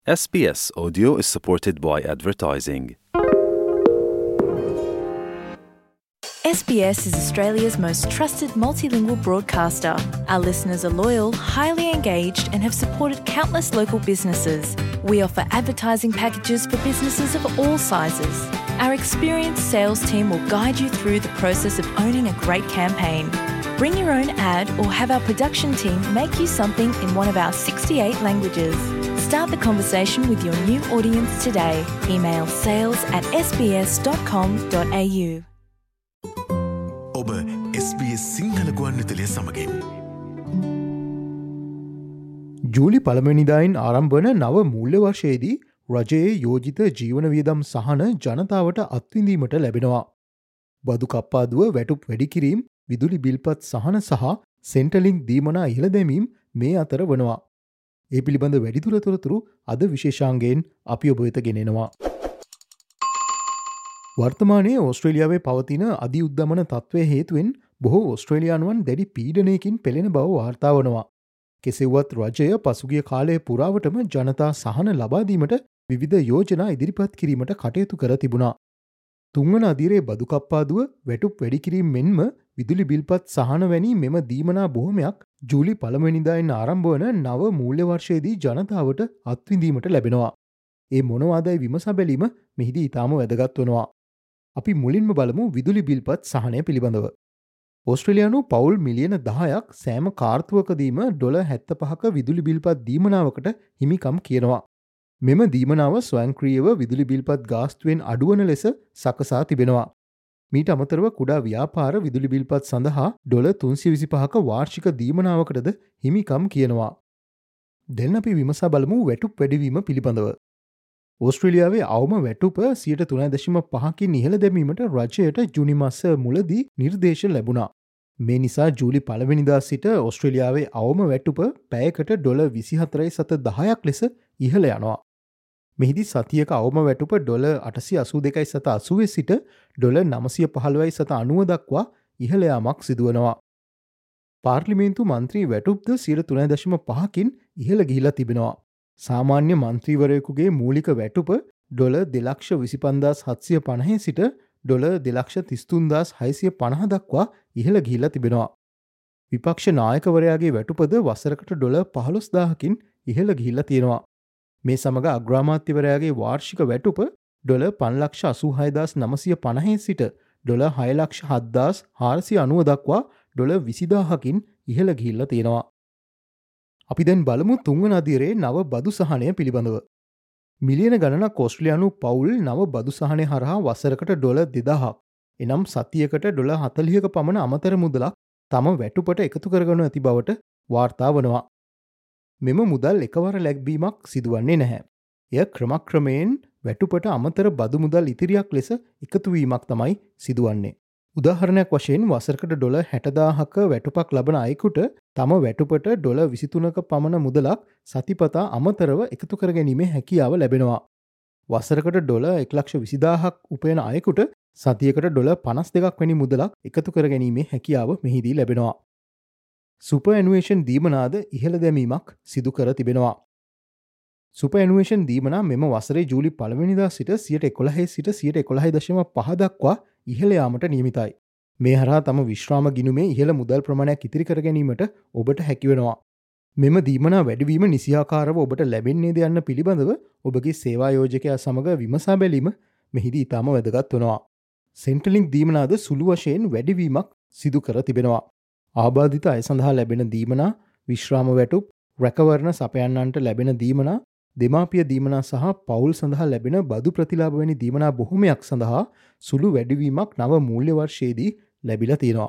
SBS Audio is supported by advertising. SBS is Australia's most trusted multilingual broadcaster. Our listeners are loyal, highly engaged and have supported countless local businesses. We offer advertising packages for businesses of all sizes. Our experienced sales team will guide you through the process of owning a great campaign. Bring your own ad or have our production team make you something in one of our 68 languages. Start the conversation with your new audience today. Email sales@sbs.com.au. ඔබ SBS Sinhala ගුවන්විදුලිය සමගින් ජූලි පළමුවෙනිදායින් ආරම්භ වන නව මූල්‍ය වර්ෂයේදී රජයේ යෝජිත ජීවන වියදම් සහන ජනතාවට අත්විඳීමට ලැබෙනවා. බදු කප්පාදුව වැටුප් වැඩිකිරීම්, විදුලි බිල්පත් සහන සහ සෙන්ටලින්ක් දීමනා ඉහළ දැමීම් මේ අතර වනවා. ඒ පිළිබඳ වැඩිදුර තොරතුරු අද විශේෂාංගයෙන් අපි ඔබ වෙත ගෙනෙනවා. වර්තමානයේ ඕස්ට්‍රේලියාවේ පවතින අධි උද්දමන තත්ත්වය හේතුවෙන් බොහෝ ඕස්ට්‍රේලියානුවන් දැඩි පීඩනයකින් පෙළෙන බව වාර්තා වනවා. කෙසෙව්වත් රජය පසුගිය කාලය පුරාවටම ජනතා සහන ලබාදීමට විවිධ යෝජනා ඉදිරිපත් කිරීමට කටයුතු කර තිබුණා. තුන්වන අදිරේ බදු කප්පාදුව වැටුප් වැඩිකිරීම මෙන්ම විදුලි බිල්පත් සහන වැනි මෙම දීමනා බොහොමයක් ජූලි පළමුවෙනිදායින් ආරම්භ වන නව මූල්‍ය වර්ෂයේදී ජනතාවට අත්විඳීමට ලැබෙනවා. ඒ මොනවාදයි විමසා බැලීම මෙහිදී ඉතාම වැදගත් වනවා. අපි මුලින්ම බලමු විදුලි බිල්පත් සහනය පිළිබඳව. ඕස්ට්‍රේලියානු පවුල් මිලියන 10ක් සෑම කාර්තුවකදීම $75ක විදුලි බිල්පත් දීමනාවකට හිමිකම් කියනවා. මෙම දීමනාව ස්වයංක්‍රීයව විදුලි බිල්පත් ගාස්තුවෙන් අඩුවන ලෙස සකසා තිබෙනවා. මීට අමතරව කුඩා ව්‍යාපාර විදුලි බිල්පත් සඳහා $325ක වාර්ෂික දීමනාවකටද හිමිකම් කියනවා. දැන් අපි විමසා බලමු වැටුප් වැඩිවීම පිළිබඳව. ඕස්ට්‍රේලියාවේ අවම වැටුප 3.5කින් ඉහළ දැමීමට රජයට ජුනි මාස මුලදී නිර්දේශ ලැබුණා. මේ නිසා ජූලි පළවෙනිදා සිට ඕස්ට්‍රේලියාවේ අවම වැටුප පැයකට $24.10ක් ලෙස ඉහළ යනවා. මෙහිදී සතියක අවම වැටුප $882.80 සිට $915.90 දක්වා ඉහළ යාමක් සිදුවනවා. පාර්ලිමේන්තු මන්ත්‍රී වැටුප්ද 3.5කින් ඉහළ ගිහිලා තිබෙනවා. සාමාන්‍ය මන්ත්‍රීවරයෙකුගේ මූලික වැටුප $2,25,750 සිට $2,33,650 දක්වා ඉහළ ගිහිලා තිබෙනවා. විපක්ෂ නායකවරයාගේ වැටුපද වසරකට $15,000කින් ඉහළ ගිහිලා තියෙනවා. මේ සමග අග්‍රාමාත්‍යවරයාගේ වාර්ෂික වැටුප $5,86,950 සිට $6,07,490 දක්වා $20,000කින් ඉහළ ගිහිල්ලා තියෙනවා. අපි දැන් බලමු තුන්වන අදියරේ නව බදු සහනය පිළිබඳව. මිලියන ගණනක් ඕස්ට්‍රේලියානු පවුල් නව බදු සහනය හරහා වසරකට $2,000 එනම් සතියකට $40ක පමණ අමතර මුදලක් තම වැටුපට එකතු කරගනු ඇති බවට වාර්තා වනවා. මෙම මුදල් එකවර ලැබීමක් සිදුවන්නේ නැහැ. එය ක්‍රමක්‍රමයෙන් වැටුපට අමතර බදු මුදල් ඉතිරියක් ලෙස එකතුවීමක් තමයි සිදුවන්නේ. උදාහරණයක් වශයෙන් වසරකට $60,000ක වැටුපක් ලබන අයෙකුට තම වැටුපට $23ක පමණ මුදලක් සතිපතා අමතරව එකතු කර ගැනීමේ හැකියාව ලැබෙනවා. වසරකට $1,20,000ක් උපයන අයෙකුට සතියකට $52ක් වැනි මුදලක් එකතු කර ගැනීමේ හැකියාව මෙහිදී ලැබෙනවා. සුපර් ඇනුවේෂන් දීමනාද ඉහළ දැමීමක් සිදු කර තිබෙනවා. සුපර් ඇනුවේෂන් දීමනා මෙම වසරේ ජූලි පළවෙනිදා සිට 11% සිට 11.5 දක්වා ඉහළ යාමට නියමිතයි. මේ හරහා තම විශ්‍රාම ගිණුමේ ඉහළ මුදල් ප්‍රමාණයක් ඉතිරි කර ගැනීමට ඔබට හැකිවෙනවා. මෙම දීමනා වැඩිවීම නිසියාකාරව ඔබට ලැබෙන්නේද යන්න පිළිබඳව ඔබගේ සේවා යෝජකයා සමග විමසා බැලීම මෙහිදී ඉතාම වැදගත් වනවා. සෙන්ටලින්ක් දීමනාද සුළු වශයෙන් වැඩිවීමක් සිදු කර තිබෙනවා. ආබාධිත අය සඳහා ලැබෙන දීමනා, විශ්‍රාම වැටුප්, රැකවරණ සපයන්නන්ට ලැබෙන දීමනා, දෙමාපිය දීමනා සහ පවුල් සඳහා ලැබෙන බදු ප්‍රතිලාභ වැනි දීමනා බොහොමයක් සඳහා සුළු වැඩිවීමක් නව මූල්‍ය වර්ෂයේදී ලැබිලා තියෙනවා.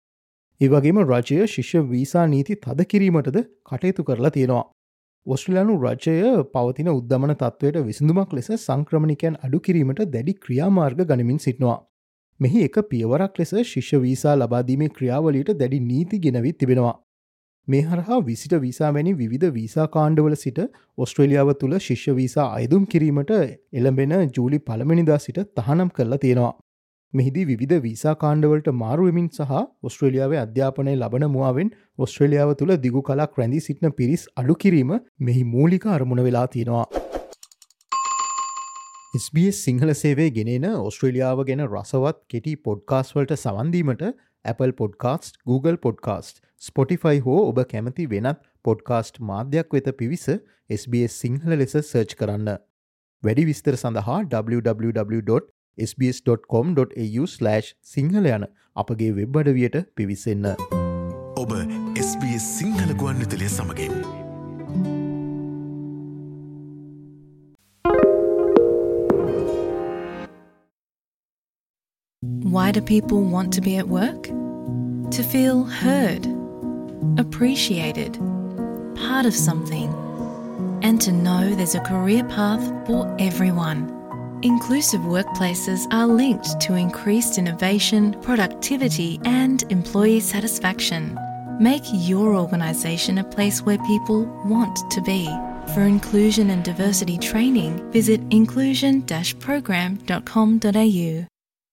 ඒ වගේම රජය ශිෂ්‍ය වීසා නීති තද කිරීමටද කටයුතු කරලා තියෙනවා. ඕස්ට්‍රේලියානු රජය පවතින උද්දමන තත්ත්වයට විසඳුමක් ලෙස සංක්‍රමණිකයන් අඩු කිරීමට දැඩි ක්‍රියාමාර්ග ගනිමින් සිටිනවා. මෙහි එක පියවරක් ලෙස ශිෂ්‍ය වීසා ලබාදීමේ ක්‍රියාවලියට දැඩි නීති ගෙනවිත් තිබෙනවා. මේ හරහා විසිට වීසා වැනි විවිධ වීසා කාණ්ඩවල සිට ඕස්ට්‍රේලියාව තුළ ශිෂ්‍ය වීසා අයදුම් කිරීමට එළඹෙන ජූලි පළමුවෙනිදා සිට තහනම් කරලා තියෙනවා. මෙහිදී විවිධ වීසා කාණ්ඩවලට මාරුවෙමින් සහ ඕස්ට්‍රේලියාවේ අධ්‍යාපනය ලබන මුවාවෙන් ඕස්ට්‍රේලියාව තුළ දිගු කලක් රැඳී සිටින පිරිස් අඩු කිරීම මෙහි මූලික අරමුණ වෙලා තියෙනවා. SBS සිංහල සේවේ ගෙනෙන ඔස්ට්‍රේලියාව ගැන රසවත් කෙටි පොඩ්කාස්ට් වලට සවන්දීමට Apple Podcast, Google Podcast, Spotify හෝ ඔබ කැමති වෙනත් පොඩ්කාස්ට් මාධ්‍යයක් වෙත පිවිස SBS සිංහල ලෙස සර්ච් කරන්න. වැඩි විස්තර සඳහා www.sbs.com.au/සිංහල යන අපගේ වෙබ් අඩවියට පිවිසෙන්න. ඔබ SBS සිංහල ගුවන්විදුලිය සමගින් Why do people want to be at work? To feel heard, appreciated, part of something, and to know there's a career path for everyone. Inclusive workplaces are linked to increased innovation, productivity, and employee satisfaction. Make your organisation a place where people want to be. For inclusion and diversity training, visit inclusion-program.com.au.